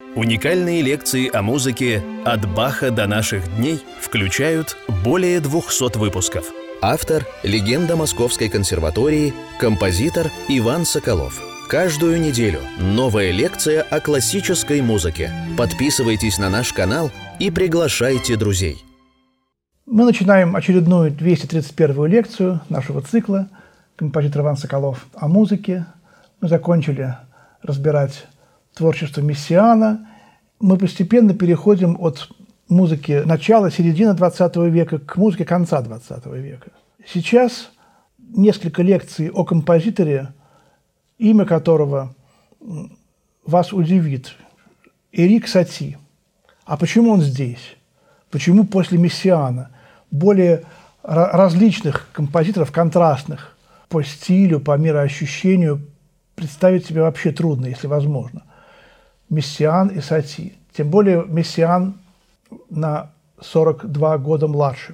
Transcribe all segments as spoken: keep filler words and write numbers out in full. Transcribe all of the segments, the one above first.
Уникальные лекции о музыке «От Баха до наших дней» включают более двухсот выпусков. Автор – легенда Московской консерватории, композитор Иван Соколов. Каждую неделю новая лекция о классической музыке. Подписывайтесь на наш канал и приглашайте друзей. Мы начинаем очередную двести тридцать первую лекцию нашего цикла «Композитор Иван Соколов о музыке». Мы закончили разбирать творчество Мессиана. Мы постепенно переходим от музыки начала, середины двадцатого века к музыке конца двадцатого века. Сейчас несколько лекций о композиторе, имя которого вас удивит. Эрик Сати. А почему он здесь? Почему после Мессиана? Более различных композиторов, контрастных по стилю, по мироощущению, представить себе вообще трудно, если возможно. Мессиан и Сати. Тем более Мессиан на сорок два года младше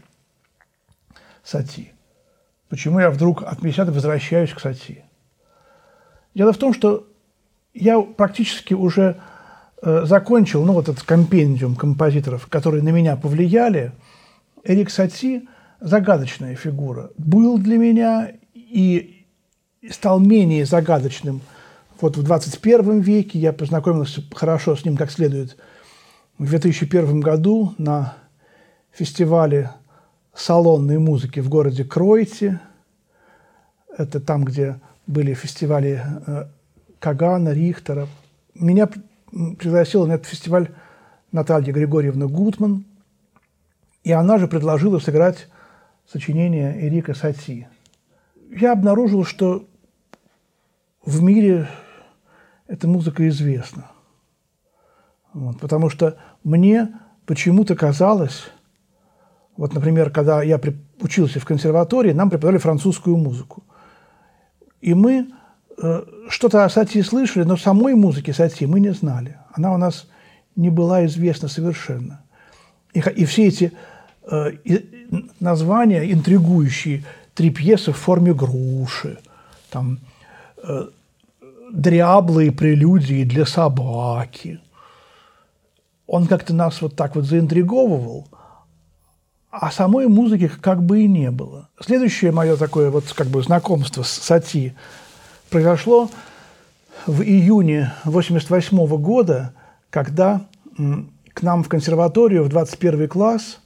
Сати. Почему я вдруг от Мессиана возвращаюсь к Сати? Дело в том, что я практически уже э, закончил ну, вот этот компендиум композиторов, которые на меня повлияли. Эрик Сати – загадочная фигура. Был для меня и стал менее загадочным вот в двадцать первом веке. Я познакомился хорошо с ним как следует в две тысячи первом году на фестивале салонной музыки в городе Кройте. Это там, где были фестивали Кагана, Рихтера. Меня пригласила на этот фестиваль Наталья Григорьевна Гутман, и она же предложила сыграть сочинение Эрика Сати. Я обнаружил, что в мире эта музыка известна. Вот, потому что мне почему-то казалось, вот, например, когда я учился в консерватории, нам преподавали французскую музыку. И мы э, что-то о Сати слышали, но самой музыки Сати мы не знали. Она у нас не была известна совершенно. И, и все эти э, и, названия интригующие, три пьесы в форме груши, там, э, дряблые прелюдии для собаки. Он как-то нас вот так вот заинтриговывал, а самой музыки как бы и не было. Следующее мое такое вот как бы знакомство с Сати произошло в июне восемьдесят восьмого года, когда к нам в консерваторию в двадцать первый класс,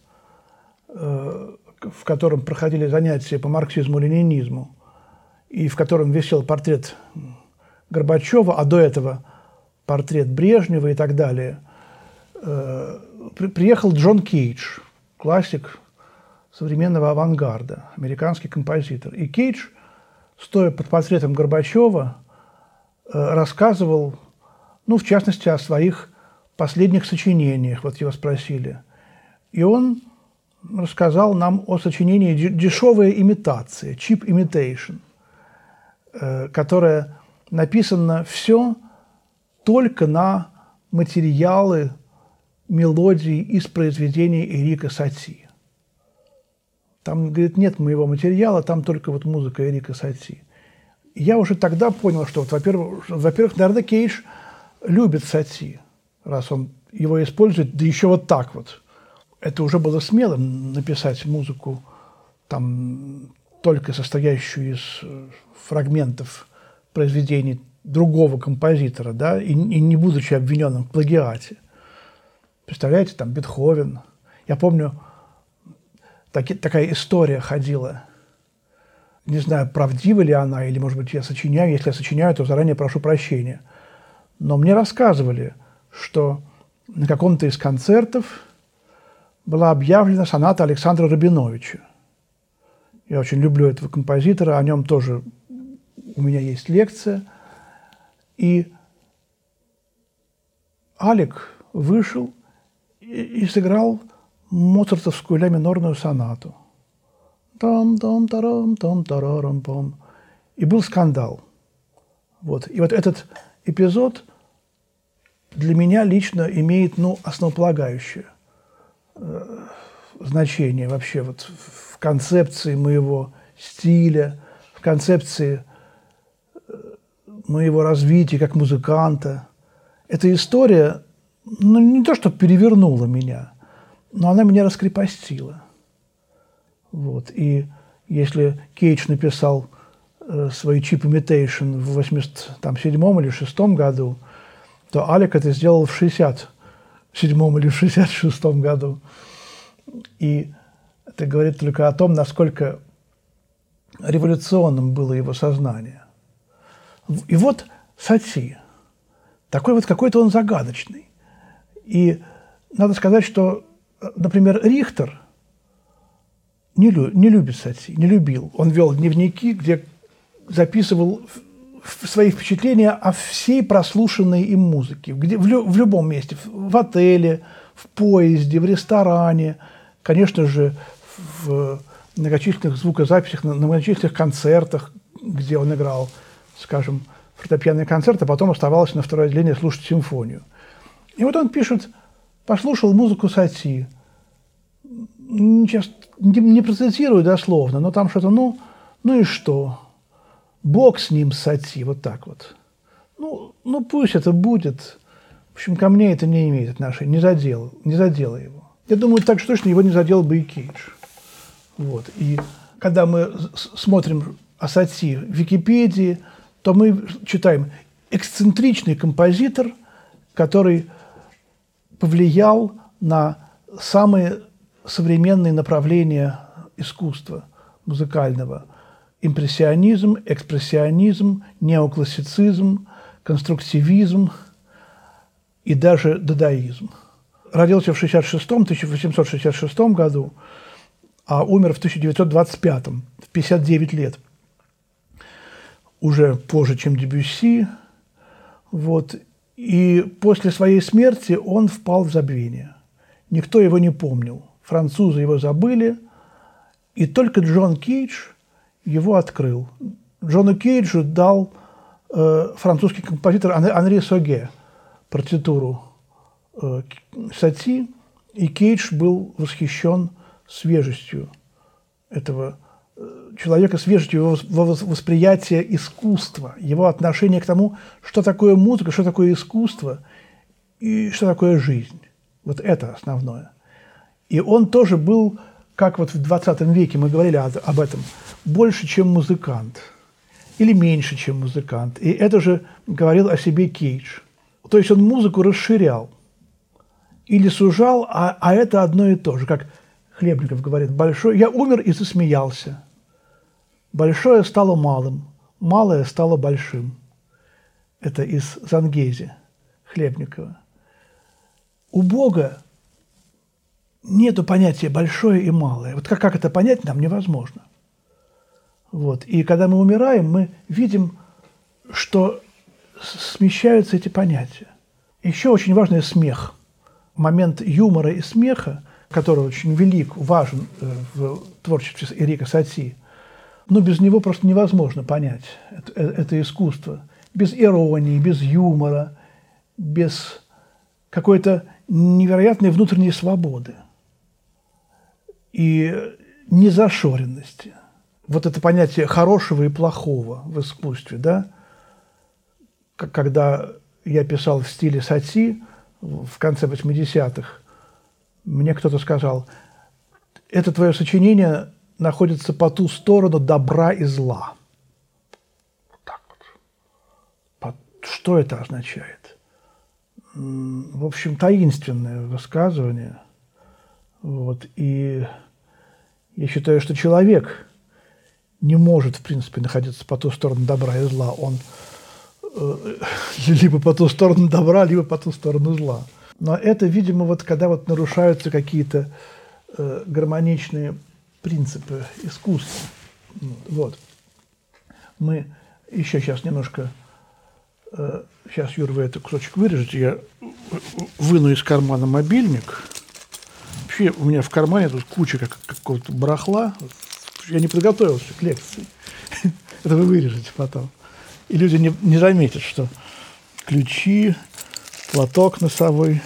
в котором проходили занятия по марксизму-ленинизму, и в котором висел портрет Горбачева, а до этого портрет Брежнева и так далее, приехал Джон Кейдж, классик современного авангарда, американский композитор. И Кейдж, стоя под портретом Горбачева, рассказывал, ну, в частности, о своих последних сочинениях. Вот его спросили. И он рассказал нам о сочинении «Дешевая имитация», «Cheap Imitation», которое написано все только на материалы мелодий из произведений Эрика Сати. Там, говорит, нет моего материала, там только вот музыка Эрика Сати. И я уже тогда понял, что, вот, во-первых, во-первых, наверное, Кейдж любит Сати, раз он его использует, да еще вот так вот. Это уже было смело написать музыку, там, только состоящую из фрагментов произведений другого композитора, да, и, и не будучи обвиненным в плагиате. Представляете, там Бетховен. Я помню, таки, такая история ходила. Не знаю, правдива ли она, или, может быть, я сочиняю. Если я сочиняю, то заранее прошу прощения. Но мне рассказывали, что на каком-то из концертов была объявлена соната Александра Рабиновича. Я очень люблю этого композитора, о нем тоже у меня есть лекция. И Алек вышел и сыграл моцартовскую ля-минорную сонату. Там-там-тарам-там-тарарам-пам. И был скандал. Вот. И вот этот эпизод для меня лично имеет, ну, основополагающее э, значение вообще вот в концепции моего стиля, в концепции моего развития как музыканта. Эта история ну, не то, что перевернула меня, но она меня раскрепостила. Вот. И если Кейдж написал э, свой Cheap Imitation в восемьдесят седьмом или шестом году, то Алек это сделал в шестьдесят седьмом или в шестьдесят шестом году. И это говорит только о том, насколько революционным было его сознание. И вот Сати, такой вот какой-то он загадочный. И надо сказать, что, например, Рихтер не, лю не любит Сати, не любил. Он вел дневники, где записывал свои впечатления о всей прослушанной им музыке. Где, в, лю в любом месте, в, в отеле, в поезде, в ресторане, конечно же, в многочисленных звукозаписях, на, на многочисленных концертах, где он играл, скажем, фортепианный концерт, а потом оставалось на второе отделение слушать симфонию. И вот он пишет: послушал музыку Сати, сейчас не, не процитирую дословно, но там что-то, ну, ну и что? Бог с ним, с Сати, вот так вот. Ну, ну пусть это будет. В общем, ко мне это не имеет отношения, не задело, не задело его. Я думаю, так что точно его не задел бы и Кейдж. Вот. И когда мы смотрим о Сати в Википедии, то мы читаем: эксцентричный композитор, который повлиял на самые современные направления искусства музыкального: импрессионизм, экспрессионизм, неоклассицизм, конструктивизм и даже дадаизм. Родился в шестьдесят шестом, тысяча восемьсот шестьдесят шестом году, а умер в тысяча девятьсот двадцать пятом, в пятьдесят девять лет. Уже позже, чем Дебюсси. Вот. И после своей смерти он впал в забвение. Никто его не помнил. Французы его забыли, и только Джон Кейдж его открыл. Джону Кейджу дал э, французский композитор Анри Соге партитуру э, Сати, и Кейдж был восхищен свежестью этого э, человека, свежестью его восприятия искусства, его отношения к тому, что такое музыка, что такое искусство и что такое жизнь. Вот это основное. И он тоже был, как вот в двадцатом веке мы говорили об этом, больше, чем музыкант, или меньше, чем музыкант. И это же говорил о себе Кейдж. То есть он музыку расширял или сужал, а, а это одно и то же. Как Хлебников говорит: большой, я умер и засмеялся. Большое стало малым, малое стало большим. Это из Зангези Хлебникова. У Бога нету понятия большое и малое. Вот как, как это понять, нам невозможно. Вот. И когда мы умираем, мы видим, что смещаются эти понятия. Еще очень важный смех. Момент юмора и смеха, который очень велик, важен в творчестве Эрика Сати, но без него просто невозможно понять это, это искусство. Без иронии, без юмора, без какой-то невероятной внутренней свободы и незашоренности. Вот это понятие хорошего и плохого в искусстве, да? Когда я писал в стиле Сати в конце восьмидесятых, мне кто-то сказал: это твое сочинение находится по ту сторону добра и зла. Вот так вот. Что это означает? В общем, таинственное высказывание. Вот. И я считаю, что человек не может, в принципе, находиться по ту сторону добра и зла. Он э, либо по ту сторону добра, либо по ту сторону зла. Но это, видимо, вот когда вот нарушаются какие-то э, гармоничные принципы искусства. Вот. Мы еще сейчас немножко... Э, сейчас, Юр, вы этот кусочек вырежете. Я выну из кармана мобильник. Вообще у меня в кармане тут куча как, какого-то барахла. Я не подготовился к лекции. Это вы вырежете потом. И люди не, не заметят, что ключи, платок носовой,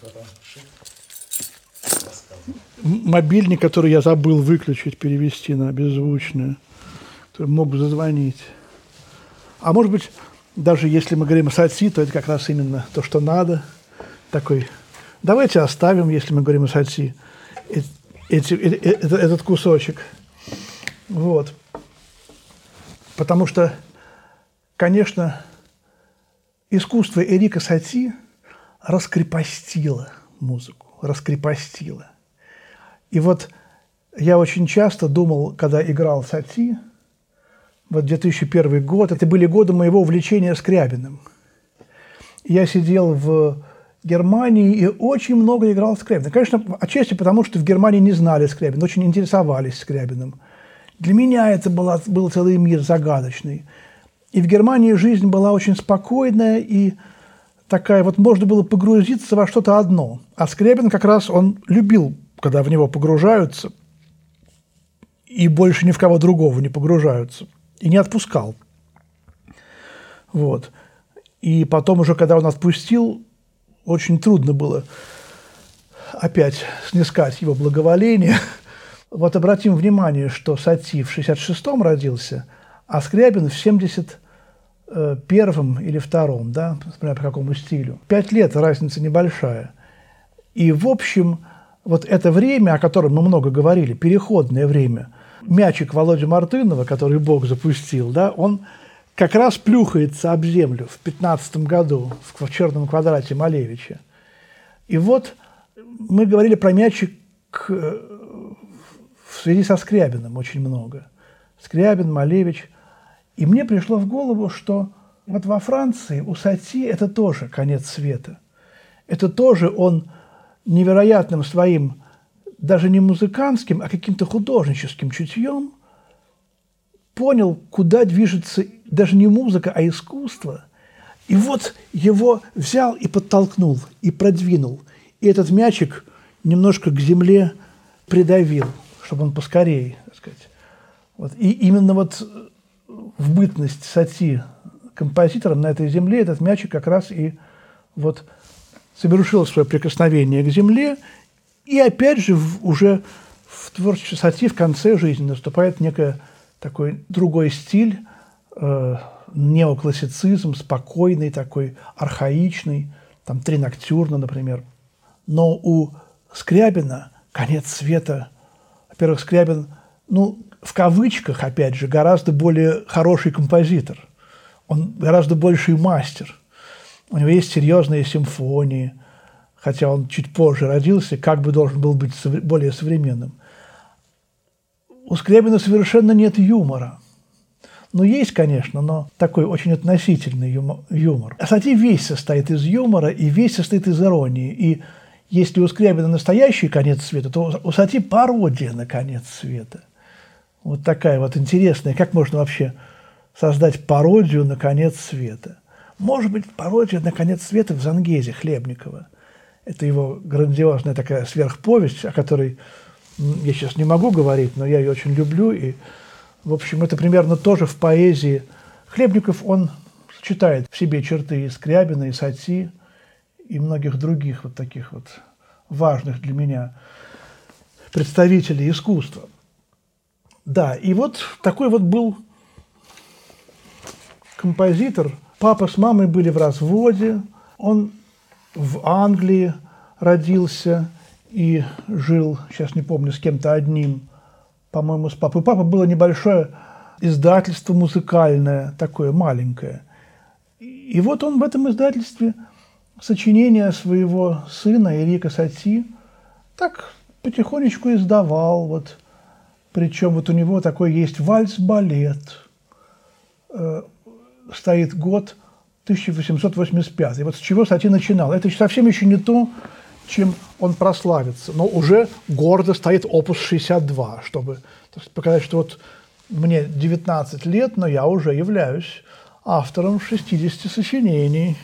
мобильник, который я забыл выключить, перевести на беззвучное, который мог бы зазвонить. А может быть, даже если мы говорим о Сати, то это как раз именно то, что надо. такой... Давайте оставим, если мы говорим о Сати, эти, эти, этот кусочек. Вот. Потому что, конечно, искусство Эрика Сати раскрепостило музыку, раскрепостило. И вот я очень часто думал, когда играл Сати, вот две тысячи первый год, это были годы моего увлечения Скрябиным. Я сидел в Германии и очень много играл Скрябина. Конечно, отчасти потому, что в Германии не знали Скрябина, очень интересовались Скрябиным. Для меня это была, был целый мир загадочный. И в Германии жизнь была очень спокойная и такая, вот можно было погрузиться во что-то одно. А Скрябин как раз, он любил, когда в него погружаются, и больше ни в кого другого не погружаются. И не отпускал. Вот. И потом уже, когда он отпустил, очень трудно было опять снискать его благоволение. Вот обратим внимание, что Сати в шестьдесят шестом родился, а Скрябин в семьдесят первом или втором, да, смотря по какому стилю. Пять лет, разница небольшая. И, в общем, вот это время, о котором мы много говорили, переходное время, мячик Володи Мартынова, который Бог запустил, да, он как раз плюхается об землю в пятнадцатом году в черном квадрате Малевича. И вот мы говорили про мячик в связи со Скрябиным очень много. Скрябин, Малевич. И мне пришло в голову, что вот во Франции у Сати это тоже конец света. Это тоже он невероятным своим, даже не музыкантским, а каким-то художническим чутьем понял, куда движется даже не музыка, а искусство. И вот его взял и подтолкнул, и продвинул. И этот мячик немножко к земле придавил, чтобы он поскорее, так сказать. Вот. И именно вот в бытность Сати композитором на этой земле этот мячик как раз и вот совершил свое прикосновение к земле. И опять же в, уже в творчестве Сати в конце жизни наступает некий такой другой стиль, э, неоклассицизм, спокойный такой, архаичный, там три ноктюрна, например. Но у Скрябина конец света. Во-первых, Скрябин, ну, в кавычках, опять же, гораздо более хороший композитор. Он гораздо больший мастер. У него есть серьезные симфонии, хотя он чуть позже родился, как бы должен был быть более современным. У Скрябина совершенно нет юмора. Ну, есть, конечно, но такой очень относительный юмор. А Сати весь состоит из юмора и весь состоит из иронии. И если у Скрябина настоящий конец света, то у Сати пародия на конец света. Вот такая вот интересная. Как можно вообще создать пародию на конец света? Может быть, пародия на конец света в «Зангезе» Хлебникова. Это его грандиозная такая сверхповесть, о которой я сейчас не могу говорить, но я ее очень люблю. И, в общем, это примерно тоже в поэзии. Хлебников, он сочетает в себе черты и Скрябина, и Сати, и многих других вот таких вот важных для меня представителей искусства. Да, и вот такой вот был композитор. Папа с мамой были в разводе, он в Англии родился и жил, сейчас не помню, с кем-то одним, по-моему, с папой. У папы было небольшое издательство музыкальное, такое маленькое. И вот он в этом издательстве сочинения своего сына Эрика Сати так потихонечку издавал. Вот. Причем вот у него такой есть вальс-балет. Э, стоит год тысяча восемьсот восемьдесят пятый. Вот с чего Сати начинал. Это совсем еще не то, чем он прославится. Но уже гордо стоит опус шестьдесят два, чтобы показать, что вот мне девятнадцать лет, но я уже являюсь автором шестидесяти сочинений.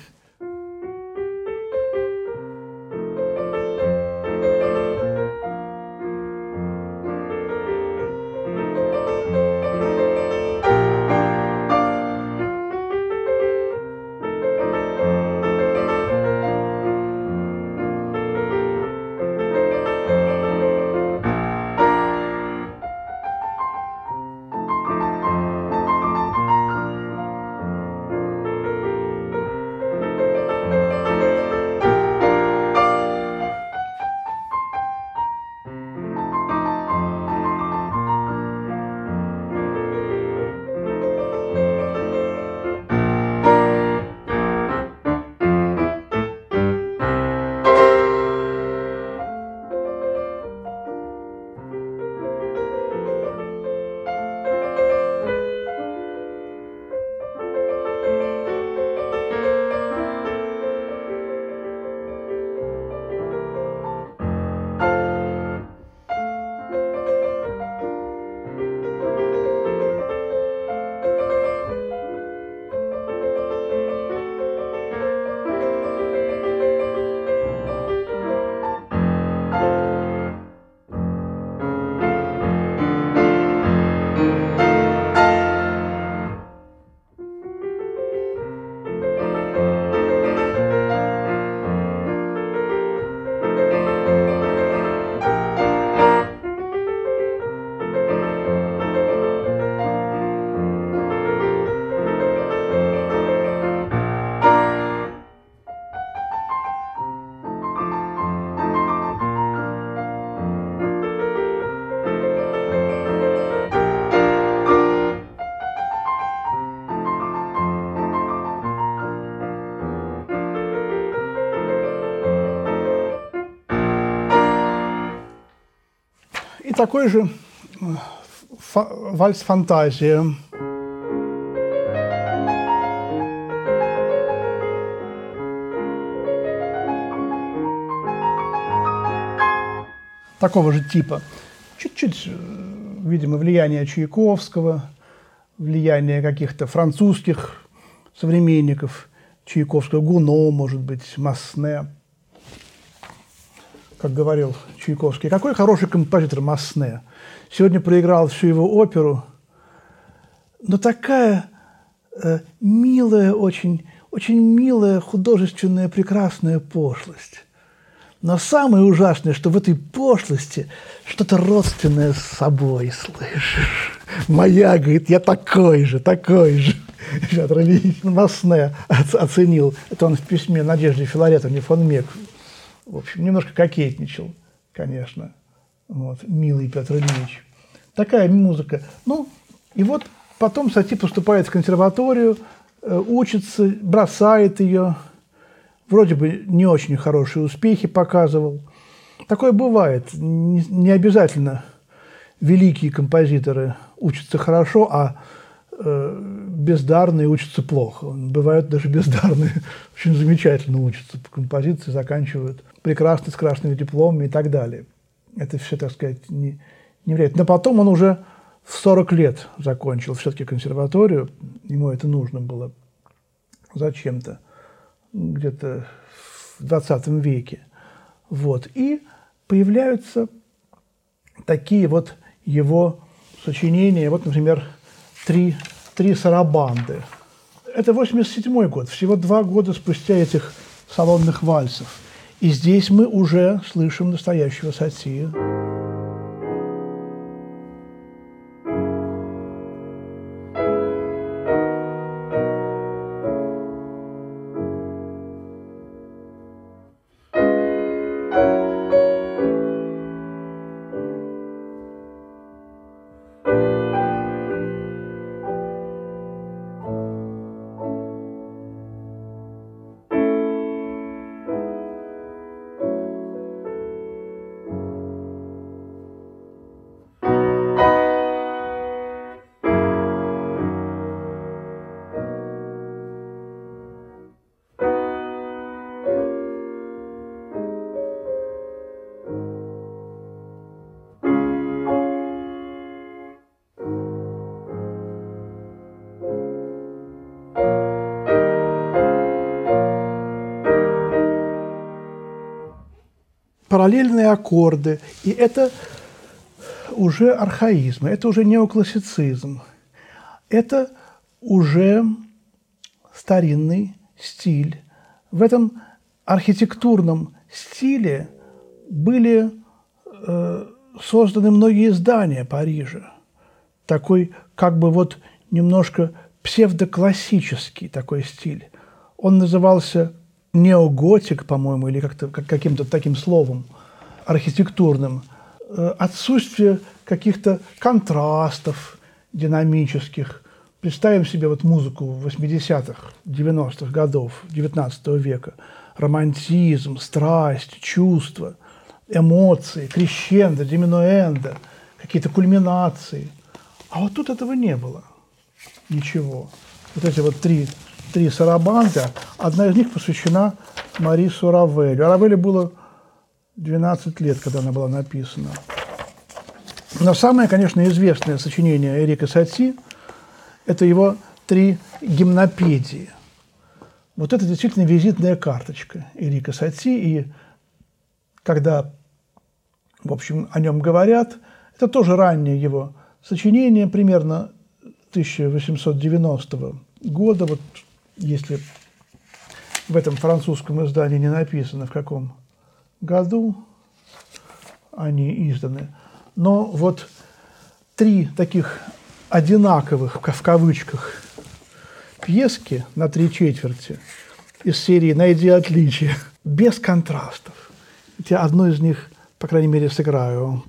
И такой же вальс «Фантазия». Такого же типа. Чуть-чуть, видимо, влияние Чайковского, влияние каких-то французских современников Чайковского, Гуно, может быть, Масне. Как говорил Чайковский, какой хороший композитор Масне. Сегодня проиграл всю его оперу, но такая э, милая, очень, очень милая, художественная, прекрасная пошлость. Но самое ужасное, что в этой пошлости что-то родственное с собой слышишь. Моя, говорит, я такой же, такой же. Петр Ильич Масне оценил. Это он в письме Надежде Филаретовне фон Мек. В общем, немножко кокетничал, конечно. Вот, милый Петр Ильич. Такая музыка. Ну, и вот потом Сати поступает в консерваторию, учится, бросает ее. Вроде бы не очень хорошие успехи показывал. Такое бывает. Не, не обязательно великие композиторы учатся хорошо, а э, бездарные учатся плохо. Бывают даже бездарные, очень замечательно учатся по композиции, заканчивают прекрасно, с красными дипломами и так далее. Это все, так сказать, не, не влияет. Но потом он уже в сорок лет закончил все-таки консерваторию. Ему это нужно было зачем-то. Где-то в двадцатом веке. Вот. И появляются такие вот его сочинения. Вот, например, «Три, три сарабанды». Это восемьдесят седьмой год, всего два года спустя этих салонных вальсов. И здесь мы уже слышим настоящего Сати. Параллельные аккорды, и это уже архаизм, это уже неоклассицизм, это уже старинный стиль. В этом архитектурном стиле были э, созданы многие здания Парижа. Такой как бы вот немножко псевдоклассический такой стиль. Он назывался неоготик, по-моему, или как-то как, каким-то таким словом архитектурным. Отсутствие каких-то контрастов динамических. Представим себе вот музыку восьмидесятых, девяностых годов девятнадцатого века. Романтизм, страсть, чувства, эмоции, крещендо, диминуэндо, какие-то кульминации. А вот тут этого не было. Ничего. Вот эти вот три, три сарабанды, одна из них посвящена Марису Равелю. А Равелю было двенадцать лет, когда она была написана. Но самое, конечно, известное сочинение Эрика Сати – это его три гимнопедии. Вот это действительно визитная карточка Эрика Сати, и когда, в общем, о нем говорят, это тоже раннее его сочинение, примерно тысяча восемьсот девяностого года, вот если в этом французском издании не написано, в каком году они изданы. Но вот три таких одинаковых, в кавычках, пьески на три четверти из серии «Найди отличия», без контрастов. Я одну из них, по крайней мере, сыграю.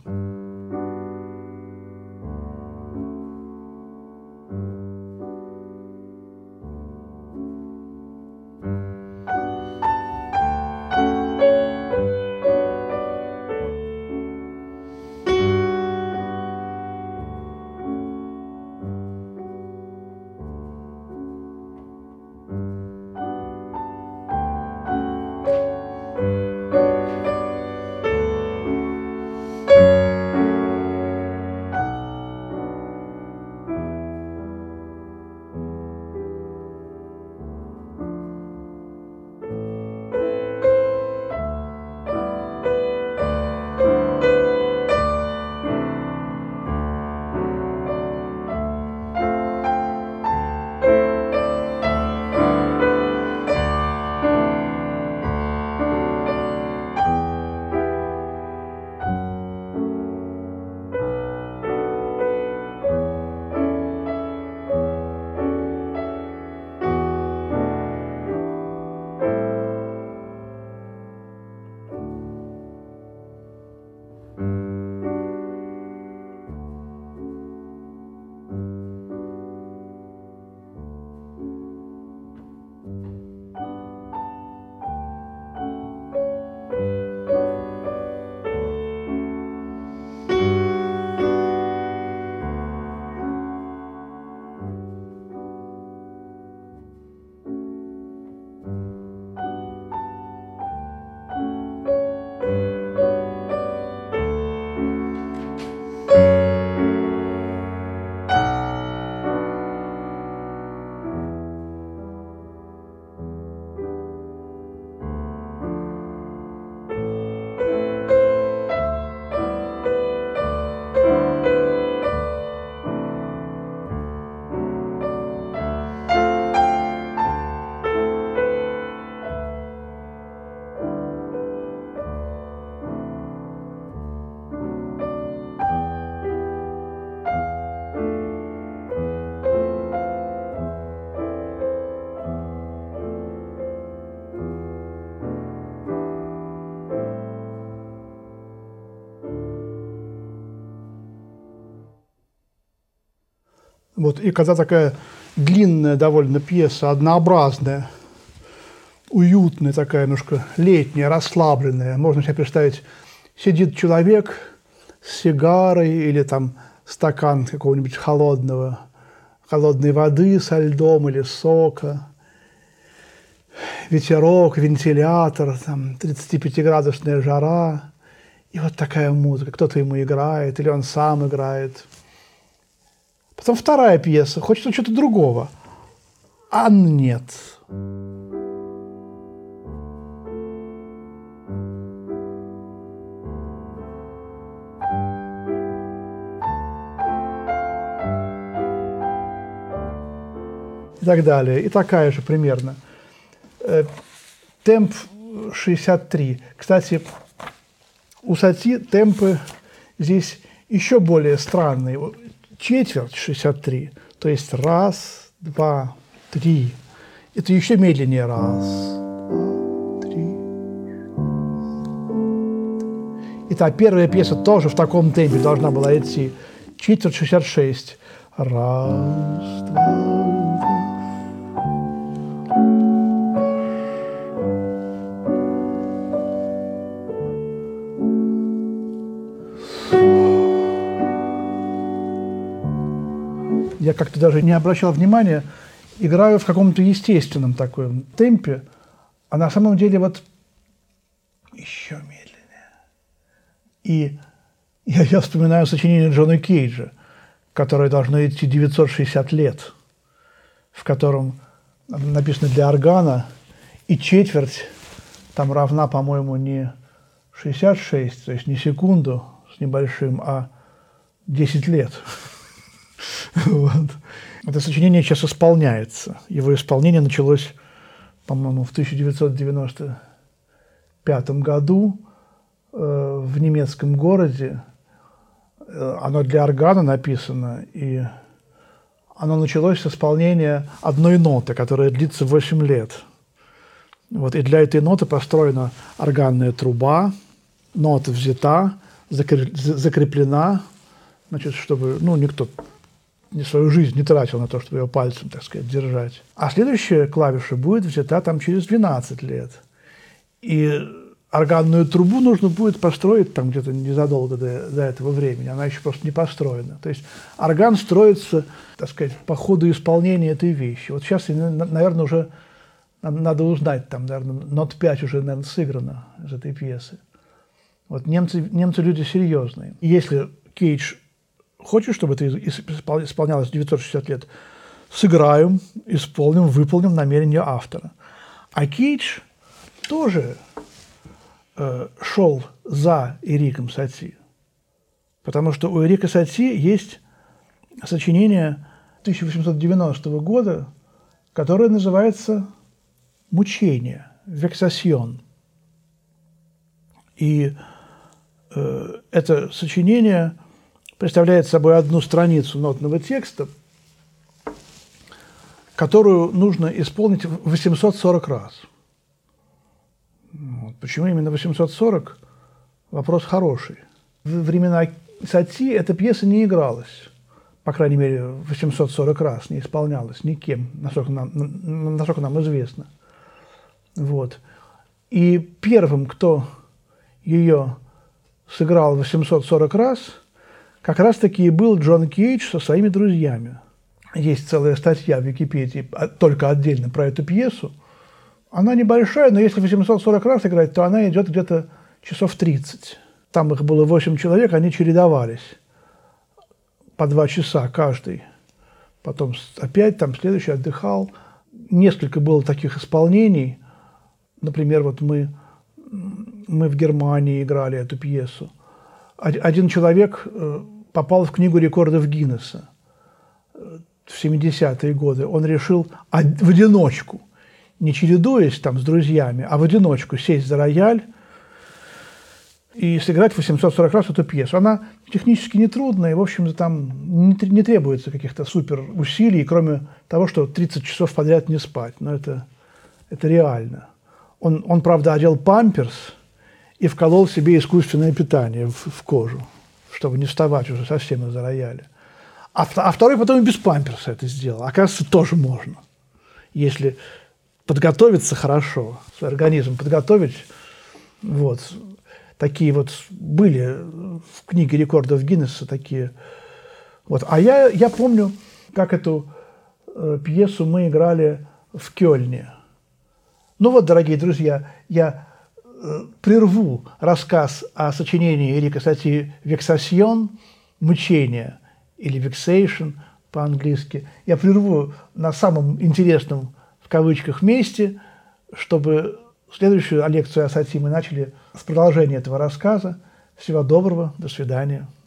Вот, и когда такая длинная довольно пьеса, однообразная, уютная такая, немножко летняя, расслабленная, можно себе представить, сидит человек с сигарой или там стакан какого-нибудь холодного, холодной воды со льдом или сока, ветерок, вентилятор, там тридцатипятиградусная жара, и вот такая музыка. Кто-то ему играет, или он сам играет. Потом вторая пьеса, хочется чего-то другого, а нет. И так далее. И такая же примерно. Темп шестьдесят три. Кстати, у Сати темпы здесь еще более странные. Четверть шестьдесят три. То есть раз, два, три. Это еще медленнее. Раз, два, три. И та первая пьеса тоже в таком темпе должна была идти. Четверть шестьдесят шесть. Раз, два. Я как-то даже не обращал внимания, играю в каком-то естественном таком темпе, а на самом деле вот еще медленнее. И я, я вспоминаю сочинение Джона Кейджа, которое должно идти девятьсот шестьдесят лет, в котором написано для органа, и четверть там равна, по-моему, не шестьдесят шесть, то есть не секунду с небольшим, а десять лет. Вот. Это сочинение сейчас исполняется. Его исполнение началось, по-моему, в тысяча девятьсот девяносто пятом году э, в немецком городе. Э, оно для органа написано, и оно началось с исполнения одной ноты, которая длится восемь лет. Вот. И для этой ноты построена органная труба, нота взята, закреплена, значит, чтобы ну, никто свою жизнь не тратил на то, чтобы ее пальцем, так сказать, держать. А следующая клавиша будет взята там через двенадцать лет. И органную трубу нужно будет построить там где-то незадолго до, до этого времени. Она еще просто не построена. То есть орган строится, так сказать, по ходу исполнения этой вещи. Вот сейчас, наверное, уже надо узнать, там, наверное, нот пять уже, наверное, сыграно из этой пьесы. Вот немцы, немцы люди серьезные. Если Кейдж хочет, чтобы это исполнялось девятьсот шестьдесят лет, сыграем, исполним, выполним намерение автора. А Кейдж тоже э, шел за Эриком Сати, потому что у Эрика Сати есть сочинение тысяча восемьсот девяностого года, которое называется «Мучение», «Вексасьон». И э, это сочинение представляет собой одну страницу нотного текста, которую нужно исполнить восемьсот сорок раз. Вот. Почему именно восемьсот сорок? Вопрос хороший. В времена Сати эта пьеса не игралась. По крайней мере, восемьсот сорок раз не исполнялась никем, насколько нам, насколько нам известно. Вот. И первым, кто ее сыграл восемьсот сорок раз, как раз-таки и был Джон Кейдж со своими друзьями. Есть целая статья в Википедии только отдельно про эту пьесу. Она небольшая, но если восемьсот сорок раз играть, то она идет где-то часов тридцать. Там их было восемь человек, они чередовались по два часа каждый. Потом опять там следующий отдыхал. Несколько было таких исполнений. Например, вот мы, мы в Германии играли эту пьесу. Один человек попал в книгу рекордов Гиннесса в семидесятые годы. Он решил в одиночку, не чередуясь там с друзьями, а в одиночку сесть за рояль и сыграть восемьсот сорок раз эту пьесу. Она технически нетрудная, и, в общем-то, там не, не требуется каких-то супер усилий, кроме того, что тридцать часов подряд не спать. Но это, это реально. Он, он, правда, одел памперс и вколол себе искусственное питание в, в кожу, чтобы не вставать уже совсем из-за рояля. А, а второй потом и без памперса это сделал. Оказывается, тоже можно. Если подготовиться хорошо, свой организм подготовить, вот, такие вот были в книге рекордов Гиннесса такие. Вот. А я, я помню, как эту э, пьесу мы играли в Кёльне. Ну вот, дорогие друзья, я э, прерву рассказ о сочинении Эрика Сати «Вексасьон», «Мучение» или «Vexation» по-английски. Я прерву на самом интересном, в кавычках, месте, чтобы следующую лекцию о Сати мы начали с продолжения этого рассказа. Всего доброго, до свидания.